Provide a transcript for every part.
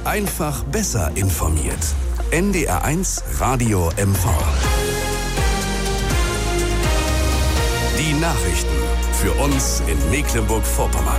Einfach besser informiert. NDR1 Radio MV. Die Nachrichten für uns in Mecklenburg-Vorpommern.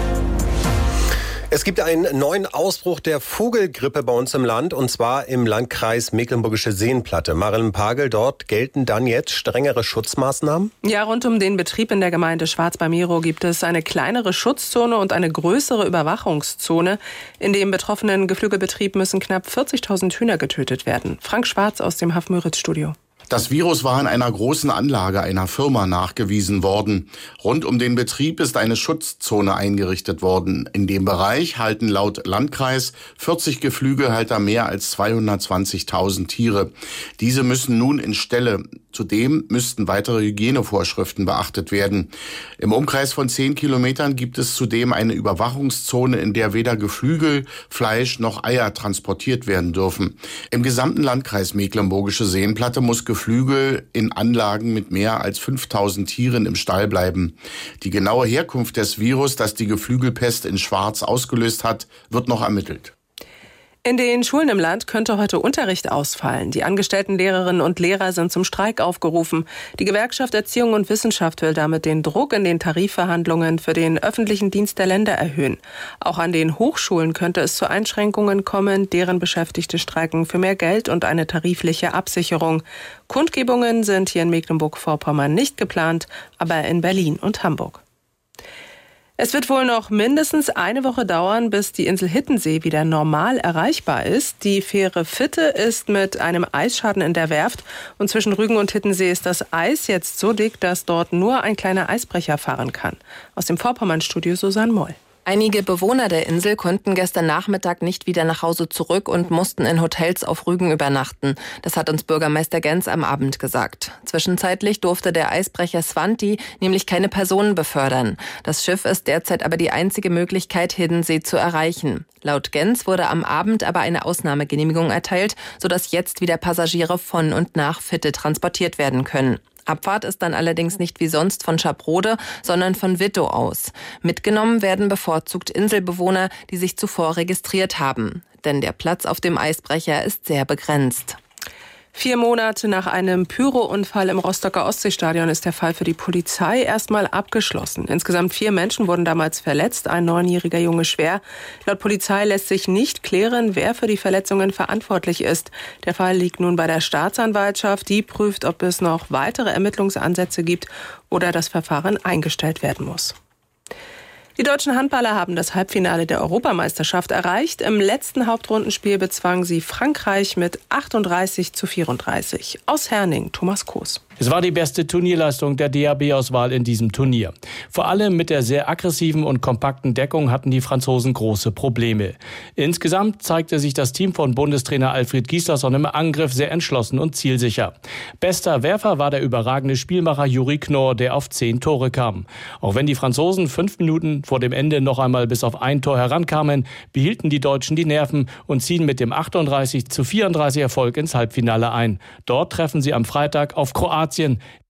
Es gibt einen neuen Ausbruch der Vogelgrippe bei uns im Land, und zwar im Landkreis Mecklenburgische Seenplatte. Marilyn Pagel, dort gelten dann jetzt strengere Schutzmaßnahmen? Ja, rund um den Betrieb in der Gemeinde Schwarz bei Mirow gibt es eine kleinere Schutzzone und eine größere Überwachungszone. In dem betroffenen Geflügelbetrieb müssen knapp 40.000 Hühner getötet werden. Frank Schwarz aus dem Haff-Müritz-Studio. Das Virus war in einer großen Anlage einer Firma nachgewiesen worden. Rund um den Betrieb ist eine Schutzzone eingerichtet worden. In dem Bereich halten laut Landkreis 40 Geflügelhalter mehr als 220.000 Tiere. Diese müssen nun in Ställe. Zudem müssten weitere Hygienevorschriften beachtet werden. Im Umkreis von 10 Kilometern gibt es zudem eine Überwachungszone, in der weder Geflügel, Fleisch noch Eier transportiert werden dürfen. Im gesamten Landkreis Mecklenburgische Seenplatte muss Geflügel in Anlagen mit mehr als 5.000 Tieren im Stall bleiben. Die genaue Herkunft des Virus, das die Geflügelpest in Schwarz ausgelöst hat, wird noch ermittelt. In den Schulen im Land könnte heute Unterricht ausfallen. Die angestellten Lehrerinnen und Lehrer sind zum Streik aufgerufen. Die Gewerkschaft Erziehung und Wissenschaft will damit den Druck in den Tarifverhandlungen für den öffentlichen Dienst der Länder erhöhen. Auch an den Hochschulen könnte es zu Einschränkungen kommen, deren Beschäftigte streiken für mehr Geld und eine tarifliche Absicherung. Kundgebungen sind hier in Mecklenburg-Vorpommern nicht geplant, aber in Berlin und Hamburg. Es wird wohl noch mindestens eine Woche dauern, bis die Insel Hittensee wieder normal erreichbar ist. Die Fähre Fitte ist mit einem Eisschaden in der Werft und zwischen Rügen und Hittensee ist das Eis jetzt so dick, dass dort nur ein kleiner Eisbrecher fahren kann. Aus dem Vorpommern-Studio Susanne Moll. Einige Bewohner der Insel konnten gestern Nachmittag nicht wieder nach Hause zurück und mussten in Hotels auf Rügen übernachten. Das hat uns Bürgermeister Gens am Abend gesagt. Zwischenzeitlich durfte der Eisbrecher Svanti nämlich keine Personen befördern. Das Schiff ist derzeit aber die einzige Möglichkeit, Hiddensee zu erreichen. Laut Gens wurde am Abend aber eine Ausnahmegenehmigung erteilt, sodass jetzt wieder Passagiere von und nach Fitte transportiert werden können. Abfahrt ist dann allerdings nicht wie sonst von Schaprode, sondern von Wittow aus. Mitgenommen werden bevorzugt Inselbewohner, die sich zuvor registriert haben. Denn der Platz auf dem Eisbrecher ist sehr begrenzt. 4 Monate nach einem Pyro-Unfall im Rostocker Ostseestadion ist der Fall für die Polizei erstmal abgeschlossen. Insgesamt 4 Menschen wurden damals verletzt, ein 9-jähriger Junge schwer. Laut Polizei lässt sich nicht klären, wer für die Verletzungen verantwortlich ist. Der Fall liegt nun bei der Staatsanwaltschaft. Die prüft, ob es noch weitere Ermittlungsansätze gibt oder das Verfahren eingestellt werden muss. Die deutschen Handballer haben das Halbfinale der Europameisterschaft erreicht. Im letzten Hauptrundenspiel bezwangen sie Frankreich mit 38:34. Aus Herning, Thomas Koos. Es war die beste Turnierleistung der DHB-Auswahl in diesem Turnier. Vor allem mit der sehr aggressiven und kompakten Deckung hatten die Franzosen große Probleme. Insgesamt zeigte sich das Team von Bundestrainer Alfred Gislason im Angriff sehr entschlossen und zielsicher. Bester Werfer war der überragende Spielmacher Juri Knorr, der auf 10 Tore kam. Auch wenn die Franzosen 5 Minuten vor dem Ende noch einmal bis auf ein Tor herankamen, behielten die Deutschen die Nerven und ziehen mit dem 38:34 Erfolg ins Halbfinale ein. Dort treffen sie am Freitag auf Kroatien.